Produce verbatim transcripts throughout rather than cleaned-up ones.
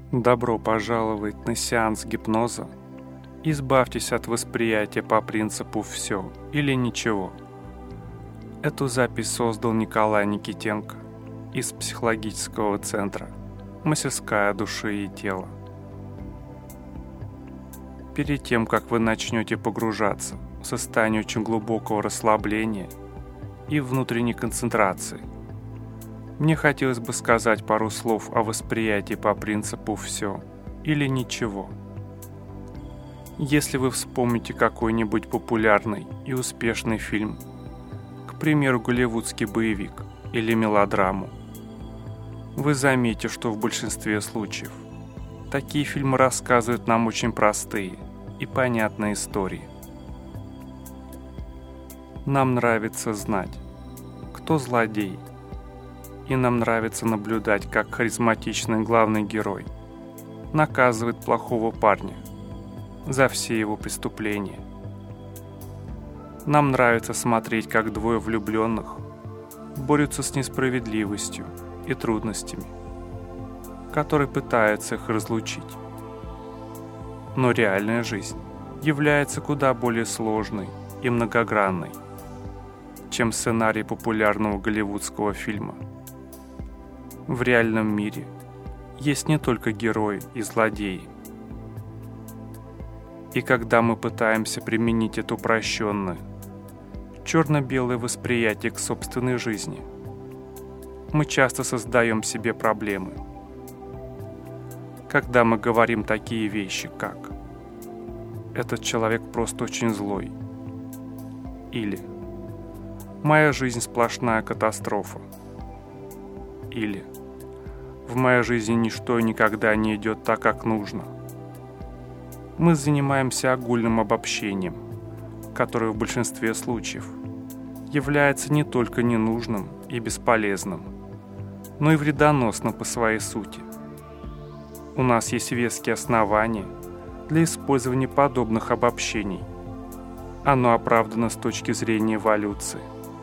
Добро пожаловать на сеанс гипноза. Избавьтесь от восприятия по принципу «все» или «ничего». Эту запись создал Николай Никитенко из психологического центра «Мастерская души и тела». Перед тем, как вы начнете погружаться в состояние очень глубокого расслабления и внутренней концентрации, мне хотелось бы сказать пару слов о восприятии по принципу «все» или «ничего». Если вы вспомните какой-нибудь популярный и успешный фильм, к примеру, голливудский боевик или мелодраму, вы заметите, что в большинстве случаев такие фильмы рассказывают нам очень простые и понятные истории. Нам нравится знать, кто злодей, и нам нравится наблюдать, как харизматичный главный герой наказывает плохого парня за все его преступления. Нам нравится смотреть, как двое влюбленных борются с несправедливостью и трудностями, которые пытаются их разлучить. Но реальная жизнь является куда более сложной и многогранной, чем сценарий популярного голливудского фильма. В реальном мире есть не только герои и злодеи. И когда мы пытаемся применить это упрощенное, черно-белое восприятие к собственной жизни, мы часто создаем себе проблемы. Когда мы говорим такие вещи, как «этот человек просто очень злой» или «моя жизнь сплошная катастрофа» или «в моей жизни ничто и никогда не идет так, как нужно», мы занимаемся огульным обобщением, которое в большинстве случаев является не только ненужным и бесполезным, но и вредоносным по своей сути. У нас есть веские основания для использования подобных обобщений. Оно оправдано с точки зрения эволюции.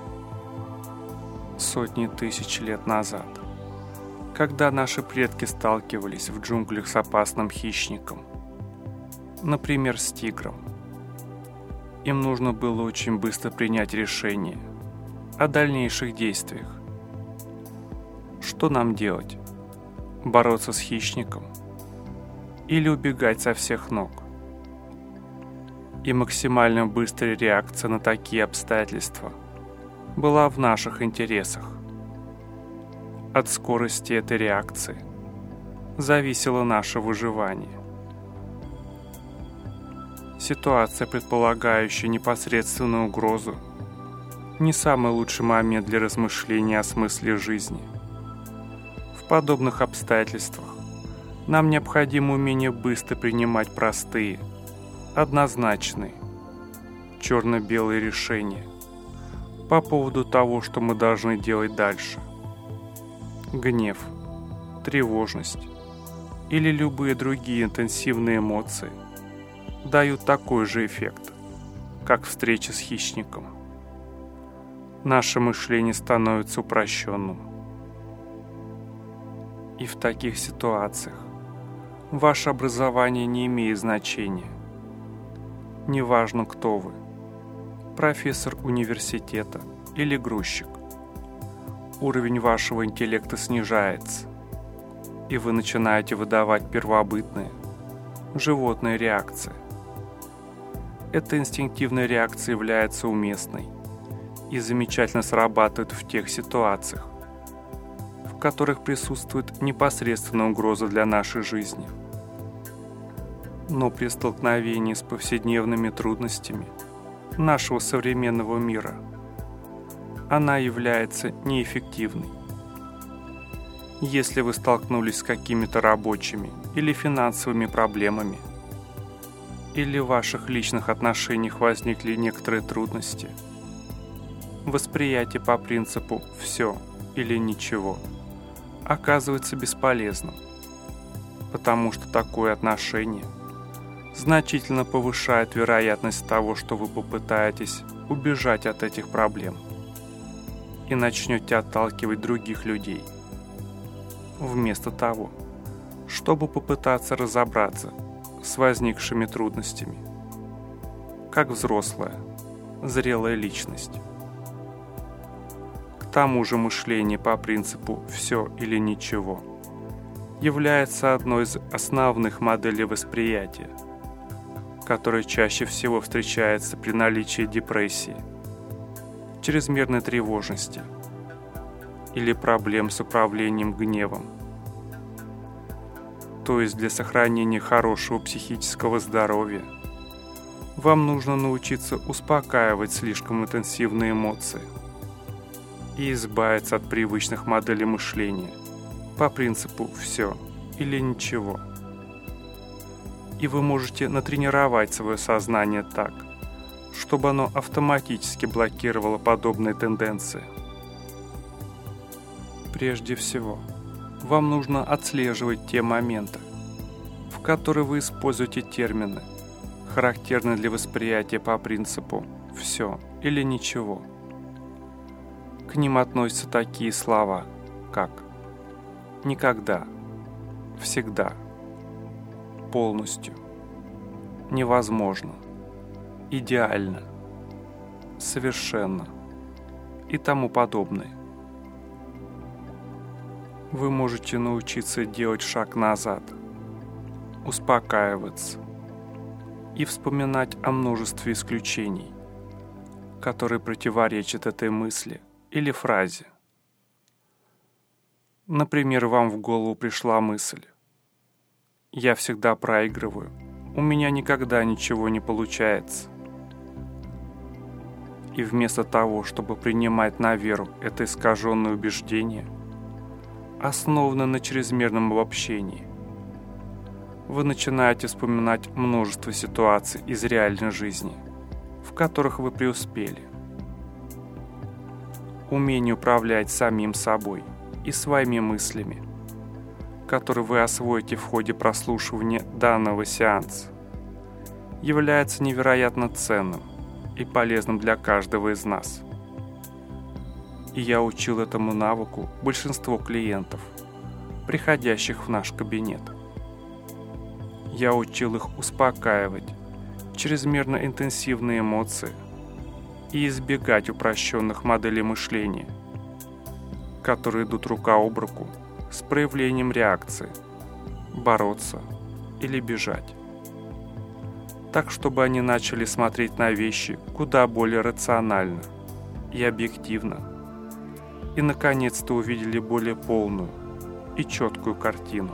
Сотни тысяч лет назад, когда наши предки сталкивались в джунглях с опасным хищником, например, с тигром, им нужно было очень быстро принять решение о дальнейших действиях. Что нам делать? Бороться с хищником или убегать со всех ног? И максимально быстрая реакция на такие обстоятельства была в наших интересах. От скорости этой реакции зависело наше выживание. Ситуация, предполагающая непосредственную угрозу, не самый лучший момент для размышления о смысле жизни. В подобных обстоятельствах нам необходимо умение быстро принимать простые, однозначные, черно-белые решения по поводу того, что мы должны делать дальше. Гнев, тревожность или любые другие интенсивные эмоции дают такой же эффект, как встреча с хищником. Наше мышление становится упрощенным. И в таких ситуациях ваше образование не имеет значения. Неважно, кто вы – профессор университета или грузчик. Уровень вашего интеллекта снижается, и вы начинаете выдавать первобытные, животные реакции. Эта инстинктивная реакция является уместной и замечательно срабатывает в тех ситуациях, в которых присутствует непосредственная угроза для нашей жизни. Но при столкновении с повседневными трудностями нашего современного мира она является неэффективной. Если вы столкнулись с какими-то рабочими или финансовыми проблемами, или в ваших личных отношениях возникли некоторые трудности, восприятие по принципу «все» или «ничего» оказывается бесполезным, потому что такое отношение значительно повышает вероятность того, что вы попытаетесь убежать от этих проблем и начнете отталкивать других людей, вместо того, чтобы попытаться разобраться с возникшими трудностями, как взрослая, зрелая личность. К тому же мышление по принципу «все или ничего» является одной из основных моделей восприятия, которая чаще всего встречается при наличии депрессии, чрезмерной тревожности или проблем с управлением гневом. То есть для сохранения хорошего психического здоровья вам нужно научиться успокаивать слишком интенсивные эмоции и избавиться от привычных моделей мышления по принципу «все или ничего». И вы можете натренировать свое сознание так, чтобы оно автоматически блокировало подобные тенденции. Прежде всего, вам нужно отслеживать те моменты, в которые вы используете термины, характерные для восприятия по принципу «все или ничего». К ним относятся такие слова, как «никогда», «всегда», «полностью», «невозможно», «идеально», «совершенно» и тому подобное. Вы можете научиться делать шаг назад, успокаиваться и вспоминать о множестве исключений, которые противоречат этой мысли или фразе. Например, вам в голову пришла мысль: «Я всегда проигрываю, у меня никогда ничего не получается». И вместо того, чтобы принимать на веру это искаженное убеждение, основанное на чрезмерном обобщении, вы начинаете вспоминать множество ситуаций из реальной жизни, в которых вы преуспели. Умение управлять самим собой и своими мыслями, которые вы освоите в ходе прослушивания данного сеанса, является невероятно ценным и полезным для каждого из нас. И я учил этому навыку большинство клиентов, приходящих в наш кабинет. Я учил их успокаивать чрезмерно интенсивные эмоции и избегать упрощенных моделей мышления, которые идут рука об руку с проявлением реакции, бороться или бежать. Так, чтобы они начали смотреть на вещи куда более рационально и объективно, и наконец-то увидели более полную и четкую картину.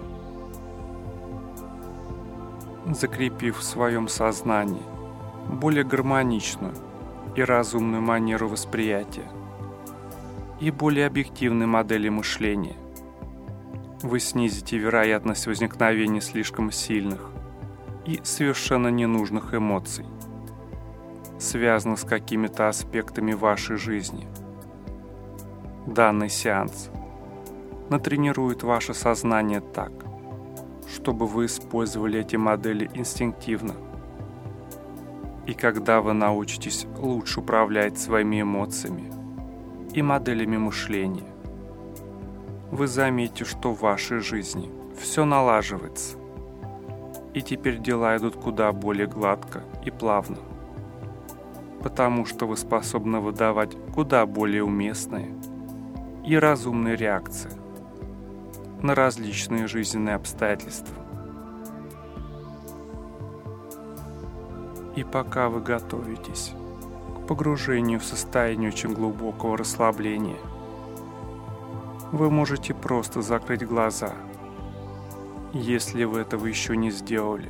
Закрепив в своем сознании более гармоничную и разумную манеру восприятия и более объективные модели мышления, вы снизите вероятность возникновения слишком сильных и совершенно ненужных эмоций, связанных с какими-то аспектами вашей жизни. Данный сеанс натренирует ваше сознание так, чтобы вы использовали эти модели инстинктивно. И когда вы научитесь лучше управлять своими эмоциями и моделями мышления, вы заметите, что в вашей жизни все налаживается, и теперь дела идут куда более гладко и плавно, потому что вы способны выдавать куда более уместные и разумные реакции на различные жизненные обстоятельства. И пока вы готовитесь к погружению в состояние очень глубокого расслабления, вы можете просто закрыть глаза, если вы этого еще не сделали.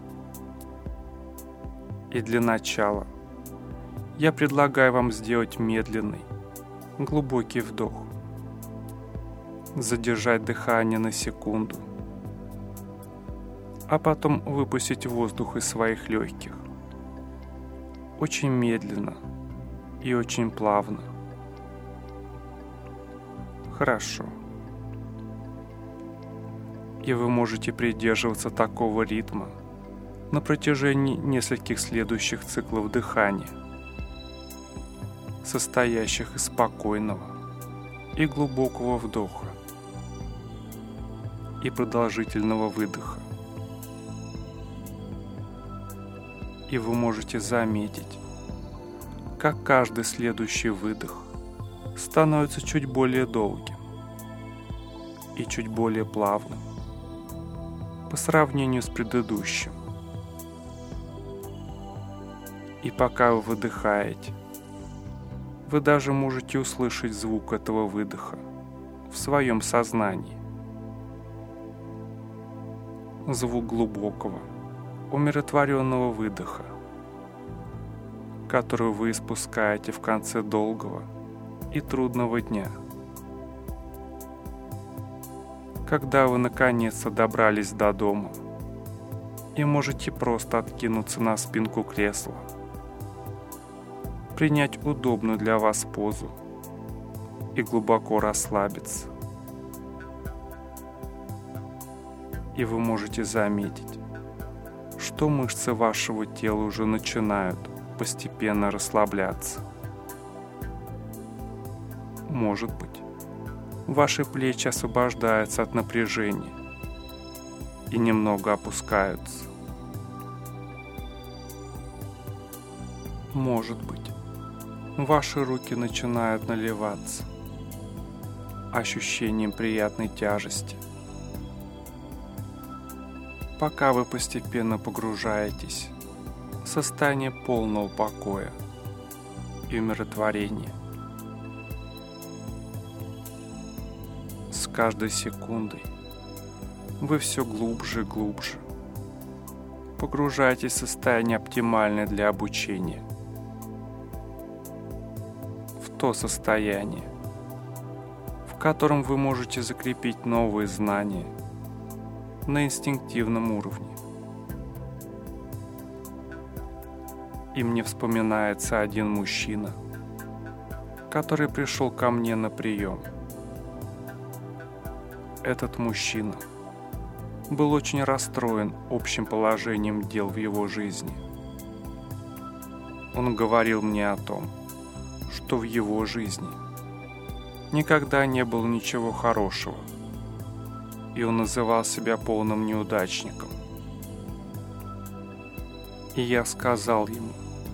И для начала я предлагаю вам сделать медленный, глубокий вдох, задержать дыхание на секунду, а потом выпустить воздух из своих легких. Очень медленно и очень плавно. Хорошо. И вы можете придерживаться такого ритма на протяжении нескольких следующих циклов дыхания, состоящих из спокойного и глубокого вдоха и продолжительного выдоха. И вы можете заметить, как каждый следующий выдох становится чуть более долгим и чуть более плавным по сравнению с предыдущим. И пока вы выдыхаете, вы даже можете услышать звук этого выдоха в своем сознании. Звук глубокого, умиротворенного выдоха, который вы испускаете в конце долгого и трудного дня. Когда вы наконец-то добрались до дома и можете просто откинуться на спинку кресла, принять удобную для вас позу и глубоко расслабиться. И вы можете заметить, что мышцы вашего тела уже начинают постепенно расслабляться. Может быть, ваши плечи освобождаются от напряжения и немного опускаются. Может быть, ваши руки начинают наливаться ощущением приятной тяжести, пока вы постепенно погружаетесь в состояние полного покоя и умиротворения. С каждой секундой вы все глубже и глубже погружаетесь в состояние оптимальное для обучения, в то состояние, в котором вы можете закрепить новые знания на инстинктивном уровне. И мне вспоминается один мужчина, который пришел ко мне на прием. Этот мужчина был очень расстроен общим положением дел в его жизни. Он говорил мне о том, что в его жизни никогда не было ничего хорошего, и он называл себя полным неудачником. И я сказал ему: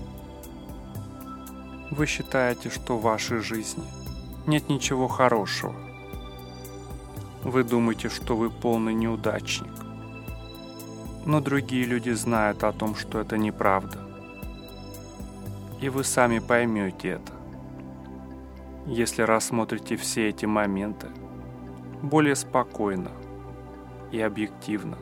вы считаете, что в вашей жизни нет ничего хорошего. Вы думаете, что вы полный неудачник. Но другие люди знают о том, что это неправда. И вы сами поймете это, если рассмотрите все эти моменты более спокойно и объективно.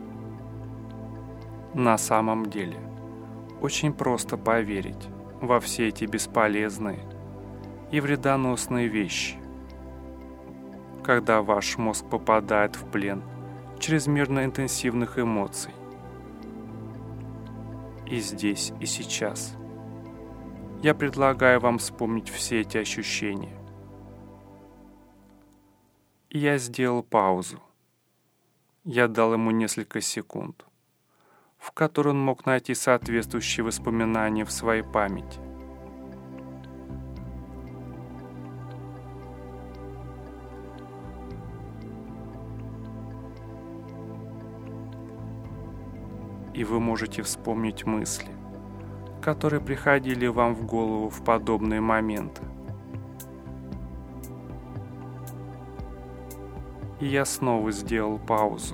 На самом деле, очень просто поверить во все эти бесполезные и вредоносные вещи, когда ваш мозг попадает в плен чрезмерно интенсивных эмоций. И здесь, и сейчас я предлагаю вам вспомнить все эти ощущения. И я сделал паузу. Я дал ему несколько секунд, в которые он мог найти соответствующие воспоминания в своей памяти. И вы можете вспомнить мысли, которые приходили вам в голову в подобные моменты. И я снова сделал паузу.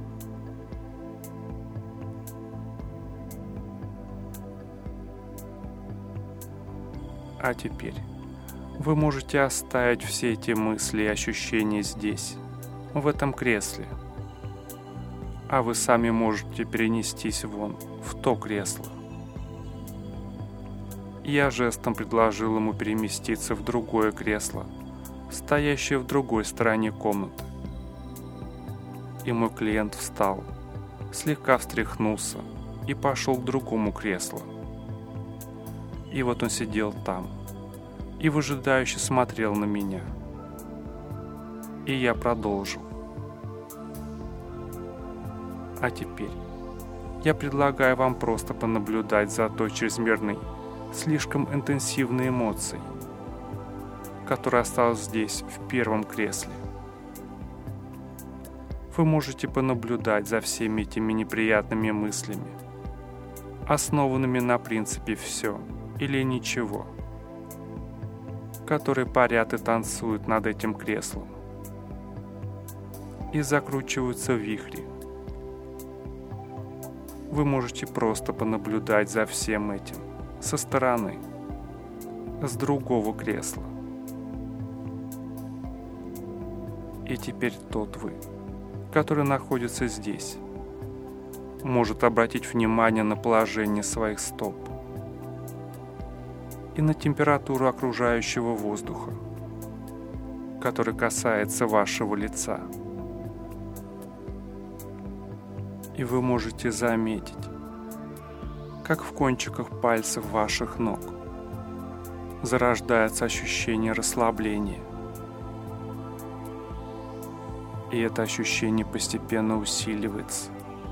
А теперь вы можете оставить все эти мысли и ощущения здесь, в этом кресле. А вы сами можете перенестись вон, в то кресло. Я жестом предложил ему переместиться в другое кресло, стоящее в другой стороне комнаты. И мой клиент встал, слегка встряхнулся и пошел к другому креслу. И вот он сидел там и выжидающе смотрел на меня. И я продолжил. А теперь я предлагаю вам просто понаблюдать за той чрезмерной, слишком интенсивной эмоцией, которая осталась здесь, в первом кресле. Вы можете понаблюдать за всеми этими неприятными мыслями, основанными на принципе «все» или «ничего», которые парят и танцуют над этим креслом и закручиваются в вихре. Вы можете просто понаблюдать за всем этим со стороны, с другого кресла. И теперь тот вы, который находится здесь, может обратить внимание на положение своих стоп и на температуру окружающего воздуха, который касается вашего лица. И вы можете заметить, как в кончиках пальцев ваших ног зарождается ощущение расслабления. И это ощущение постепенно усиливается.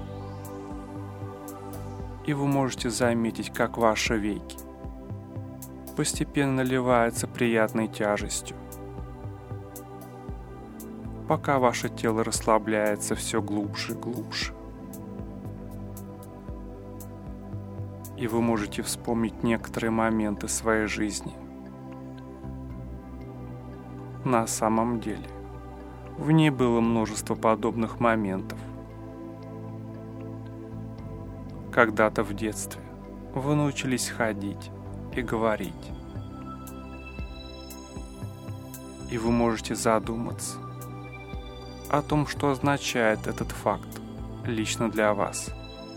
И вы можете заметить, как ваши веки постепенно наливаются приятной тяжестью, пока ваше тело расслабляется все глубже и глубже. И вы можете вспомнить некоторые моменты своей жизни. На самом деле, в ней было множество подобных моментов. Когда-то в детстве вы научились ходить и говорить. И вы можете задуматься о том, что означает этот факт лично для вас.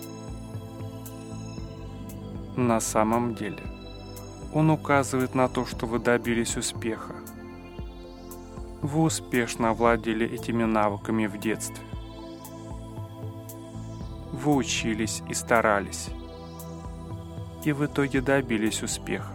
На самом деле, он указывает на то, что вы добились успеха. Вы успешно овладели этими навыками в детстве. Вы учились и старались, и в итоге добились успеха.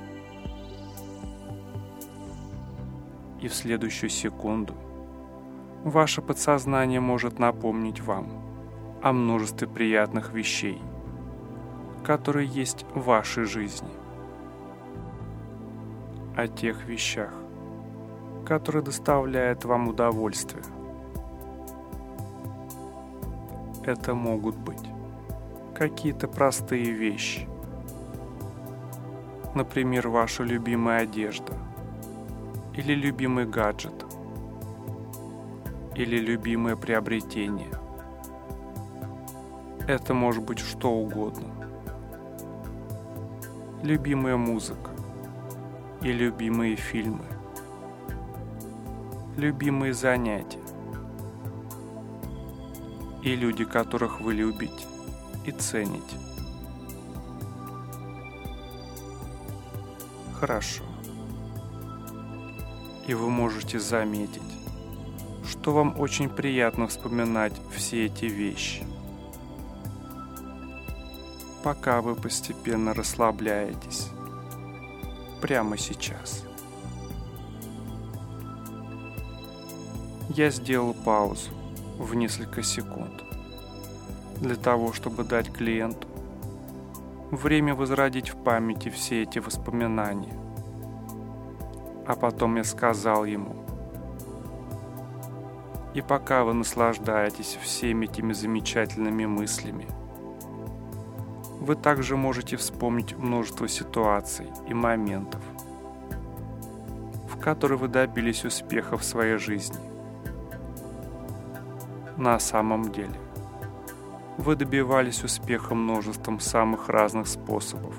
И в следующую секунду ваше подсознание может напомнить вам о множестве приятных вещей, которые есть в вашей жизни, о тех вещах, которые доставляют вам удовольствие. Это могут быть какие-то простые вещи, например, ваша любимая одежда, или любимый гаджет, или любимое приобретение. Это может быть что угодно. Любимая музыка и любимые фильмы, любимые занятия и люди, которых вы любите и цените. Хорошо. И вы можете заметить, что вам очень приятно вспоминать все эти вещи, пока вы постепенно расслабляетесь прямо сейчас. Я сделал паузу в несколько секунд для того, чтобы дать клиенту время возродить в памяти все эти воспоминания. А потом я сказал ему: и пока вы наслаждаетесь всеми этими замечательными мыслями, вы также можете вспомнить множество ситуаций и моментов, в которых вы добились успеха в своей жизни. На самом деле, вы добивались успеха множеством самых разных способов.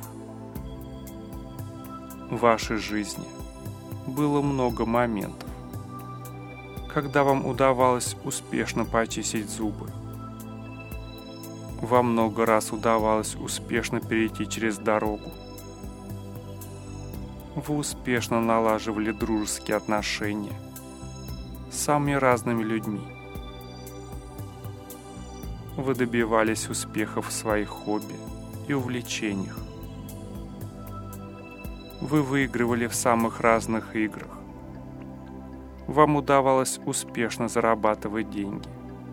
В вашей жизни было много моментов, когда вам удавалось успешно почистить зубы. Вам много раз удавалось успешно перейти через дорогу. Вы успешно налаживали дружеские отношения с самыми разными людьми. Вы добивались успехов в своих хобби и увлечениях. Вы выигрывали в самых разных играх. Вам удавалось успешно зарабатывать деньги.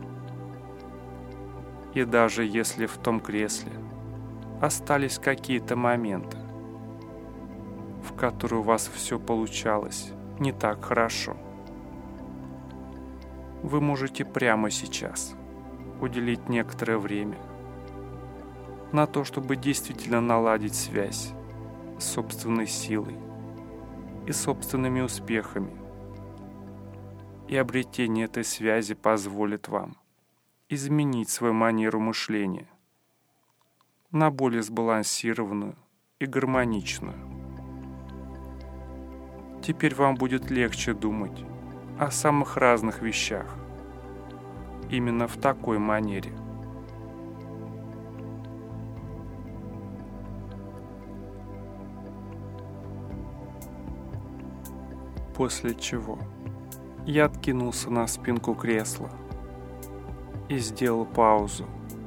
И даже если в том кресле остались какие-то моменты, в которые у вас все получалось не так хорошо, Вы можете прямо сейчас уделить некоторое время на то, чтобы действительно наладить связь с собственной силой и собственными успехами. И обретение этой связи позволит вам изменить свою манеру мышления на более сбалансированную и гармоничную. Теперь вам будет легче думать о самых разных вещах именно в такой манере. После чего я откинулся на спинку кресла и сделал паузу,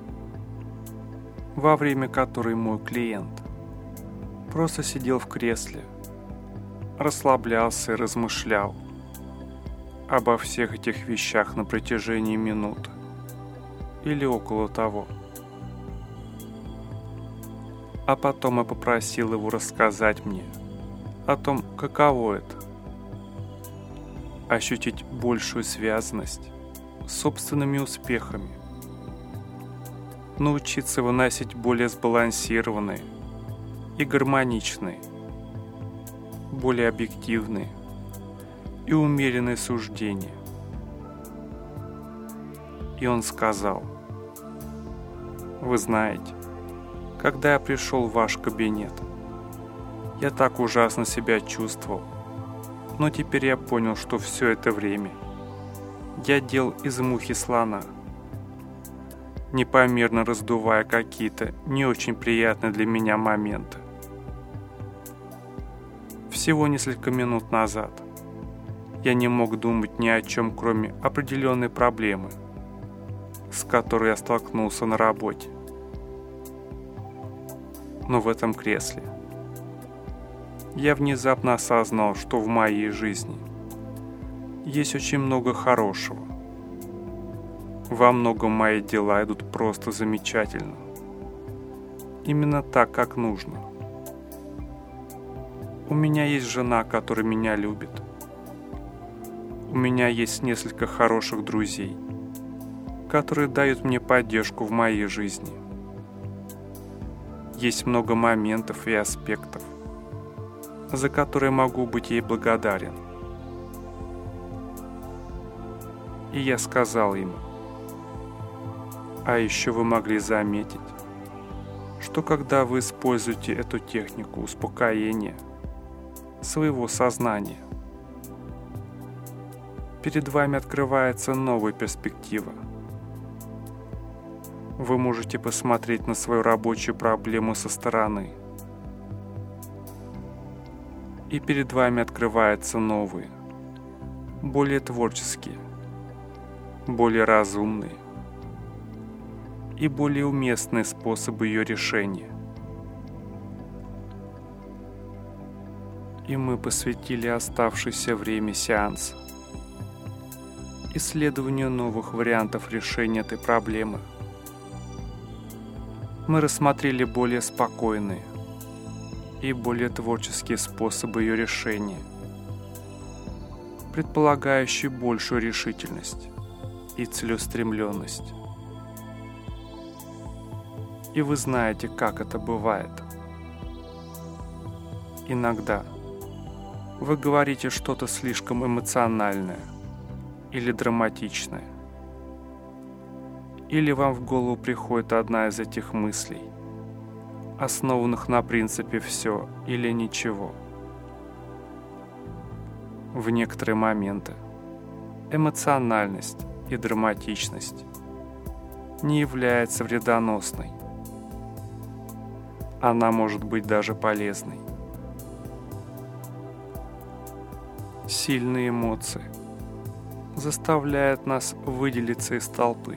во время которой мой клиент просто сидел в кресле, расслаблялся и размышлял обо всех этих вещах на протяжении минуты или около того. А потом я попросил его рассказать мне о том, каково это — ощутить большую связанность с собственными успехами, научиться выносить более сбалансированные и гармоничные, более объективные и умеренные суждения. И он сказал: «Вы знаете, когда я пришел в ваш кабинет, я так ужасно себя чувствовал, но теперь я понял, что все это время я делал из мухи слона, непомерно раздувая какие-то не очень приятные для меня моменты. Всего несколько минут назад я не мог думать ни о чем, кроме определенной проблемы, с которой я столкнулся на работе. Но в этом кресле я внезапно осознал, что в моей жизни есть очень много хорошего. Во многом мои дела идут просто замечательно. Именно так, как нужно. У меня есть жена, которая меня любит. У меня есть несколько хороших друзей, которые дают мне поддержку в моей жизни. Есть много моментов и аспектов, за которые могу быть ей благодарен. И я сказал ему: а еще вы могли заметить, что когда вы используете эту технику успокоения своего сознания, перед вами открывается новая перспектива. Вы можете посмотреть на свою рабочую проблему со стороны, и перед вами открываются новые, более творческие, более разумные и более уместные способы ее решения. И мы посвятили оставшееся время сеанса исследованию новых вариантов решения этой проблемы. Мы рассмотрели более спокойные и более творческие способы ее решения, предполагающие большую решительность и целеустремленность. И вы знаете, как это бывает. Иногда вы говорите что-то слишком эмоциональное или драматичное. Или вам в голову приходит одна из этих мыслей, основанных на принципе «все или ничего». В некоторые моменты эмоциональность и драматичность не является вредоносной. Она может быть даже полезной. Сильные эмоции заставляют нас выделиться из толпы.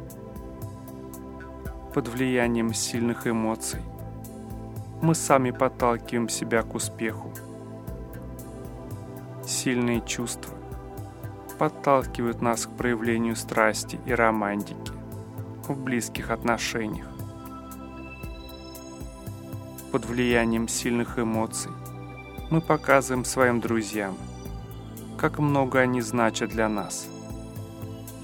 Под влиянием сильных эмоций мы сами подталкиваем себя к успеху. Сильные чувства подталкивают нас к проявлению страсти и романтики в близких отношениях. Под влиянием сильных эмоций мы показываем своим друзьям, как много они значат для нас.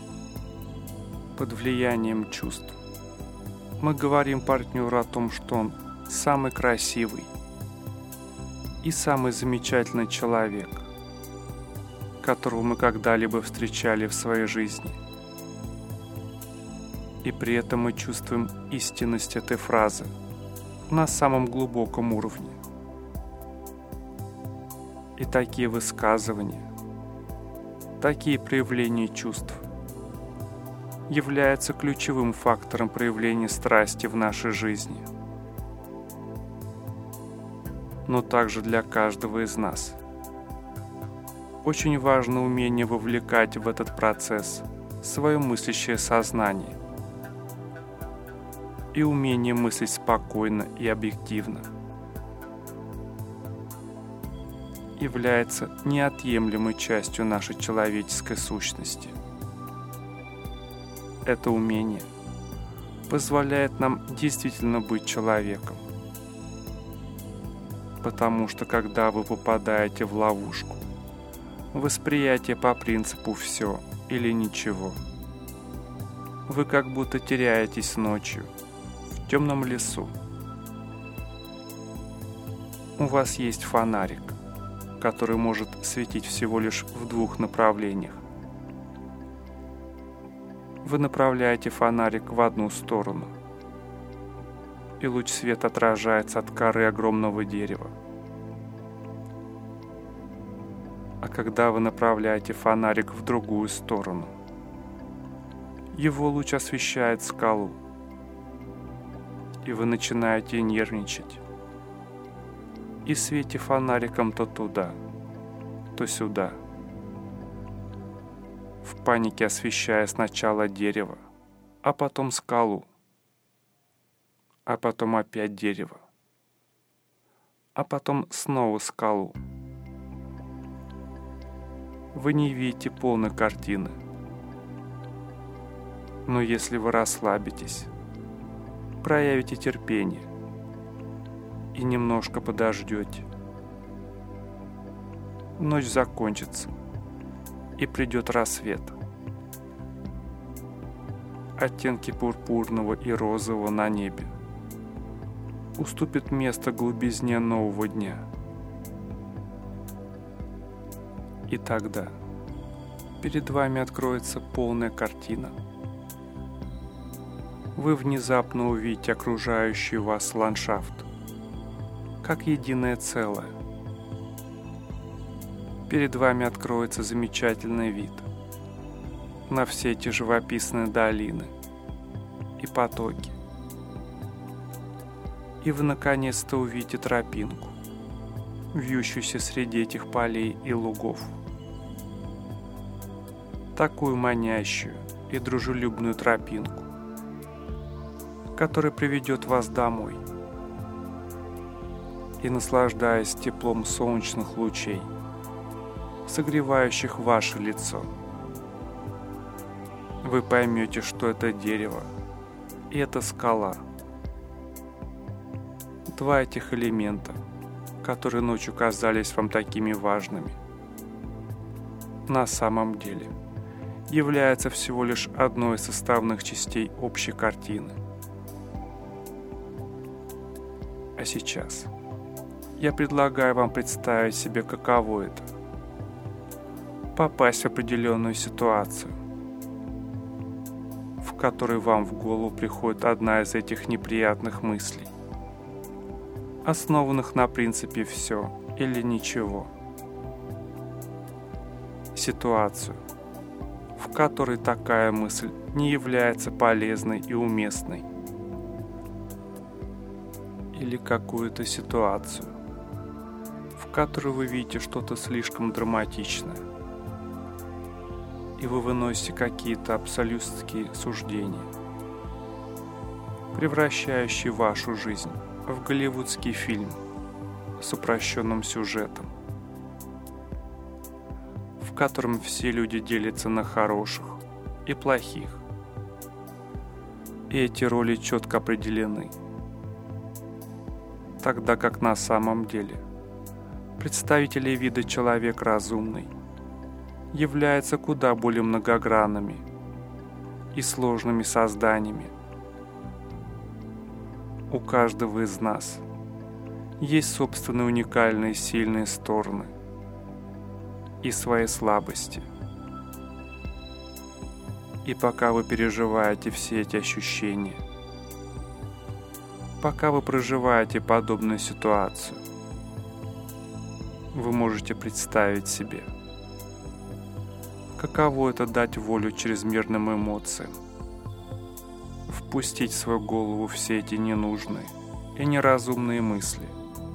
под влиянием чувств. Мы говорим партнеру о том, что он самый красивый и самый замечательный человек, которого мы когда-либо встречали в своей жизни. И при этом мы чувствуем истинность этой фразы на самом глубоком уровне. И такие высказывания, такие проявления чувств являются ключевым фактором проявления страсти в нашей жизни. Но также для каждого из нас очень важно умение вовлекать в этот процесс свое мыслящее сознание и умение мыслить спокойно и объективно является неотъемлемой частью нашей человеческой сущности. Это умение позволяет нам действительно быть человеком, потому что когда вы попадаете в ловушку, восприятие по принципу «все» или «ничего», вы как будто теряетесь ночью в темном лесу. У вас есть фонарик, который может светить всего лишь в двух направлениях. Вы направляете фонарик в одну сторону, и луч света отражается от коры огромного дерева. А когда вы направляете фонарик в другую сторону, его луч освещает скалу, и вы начинаете нервничать и светите фонариком то туда, то сюда, в панике освещая сначала дерево, а потом скалу, а потом опять дерево, а потом снова скалу. Вы не видите полной картины. Но если вы расслабитесь, проявите терпение и немножко подождете, ночь закончится и придет рассвет. Оттенки пурпурного и розового на небе уступят место глубизне нового дня. И тогда перед вами откроется полная картина. Вы внезапно увидите окружающий вас ландшафт как единое целое. Перед вами откроется замечательный вид на все эти живописные долины и потоки. И вы наконец-то увидите тропинку, вьющуюся среди этих полей и лугов. Такую манящую и дружелюбную тропинку, которая приведет вас домой. И, наслаждаясь теплом солнечных лучей, согревающих ваше лицо, вы поймете, что это дерево и это скала. Два этих элемента, которые ночью казались вам такими важными, на самом деле являются всего лишь одной из составных частей общей картины. А сейчас я предлагаю вам представить себе, каково это – попасть в определенную ситуацию, в которой вам в голову приходит одна из этих неприятных мыслей, основанных на принципе «все» или «ничего». Ситуацию, в которой такая мысль не является полезной и уместной. Или какую-то ситуацию, в которой вы видите что-то слишком драматичное, и вы выносите какие-то абсолютские суждения, превращающие вашу жизнь в голливудский фильм с упрощенным сюжетом, в котором все люди делятся на хороших и плохих, и эти роли четко определены, тогда как на самом деле представители вида человек разумный являются куда более многогранными и сложными созданиями. У каждого из нас есть собственные уникальные сильные стороны и свои слабости. И пока вы переживаете все эти ощущения, пока вы проживаете подобную ситуацию, вы можете представить себе, каково это дать волю чрезмерным эмоциям, впустить в свою голову все эти ненужные и неразумные мысли.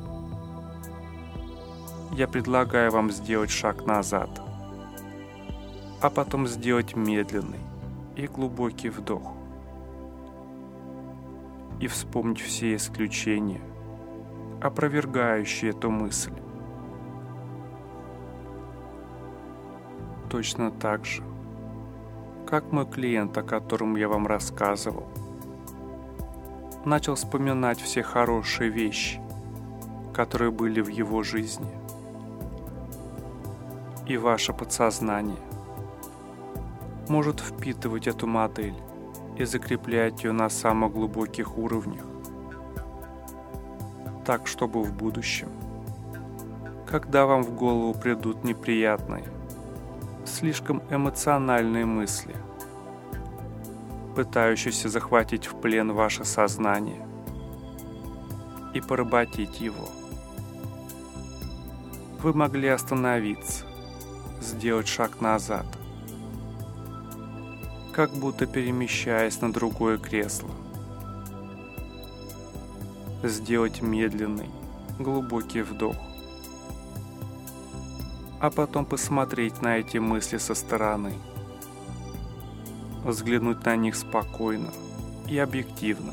Я предлагаю вам сделать шаг назад, а потом сделать медленный и глубокий вдох и вспомнить все исключения, опровергающие эту мысль. Точно так же, как мой клиент, о котором я вам рассказывал, начал вспоминать все хорошие вещи, которые были в его жизни. И ваше подсознание может впитывать эту модель и закреплять ее на самых глубоких уровнях, так чтобы в будущем, когда вам в голову придут неприятные, слишком эмоциональные мысли, пытающиеся захватить в плен ваше сознание и поработить его, вы могли остановиться, сделать шаг назад, как будто перемещаясь на другое кресло, сделать медленный, глубокий вдох, а потом посмотреть на эти мысли со стороны, взглянуть на них спокойно и объективно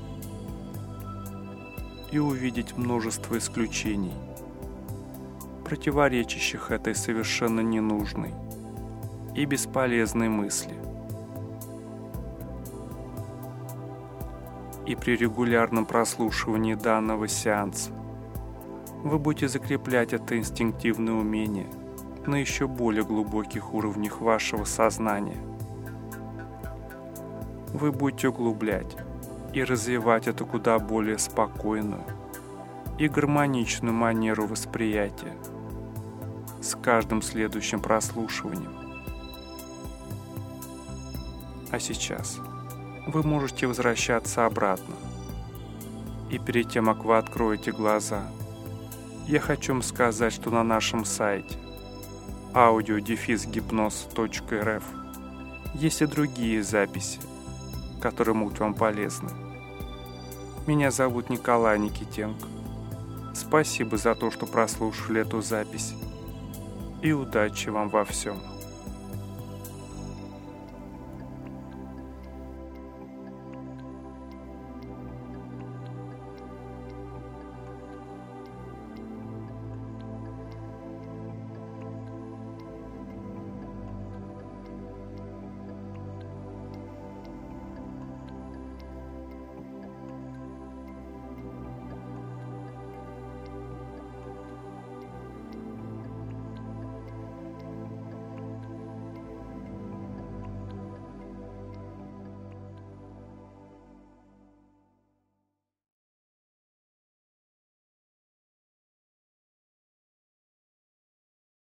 и увидеть множество исключений, противоречащих этой совершенно ненужной и бесполезной мысли. И при регулярном прослушивании данного сеанса вы будете закреплять это инстинктивное умение на еще более глубоких уровнях вашего сознания. Вы будете углублять и развивать эту куда более спокойную и гармоничную манеру восприятия с каждым следующим прослушиванием. А сейчас вы можете возвращаться обратно. И перед тем, как вы откроете глаза, я хочу вам сказать, что на нашем сайте аудио дефис гипноз точка эр эф есть и другие записи, которые могут вам полезны. Меня зовут Николай Никитенко. Спасибо за то, что прослушали эту запись. И удачи вам во всем.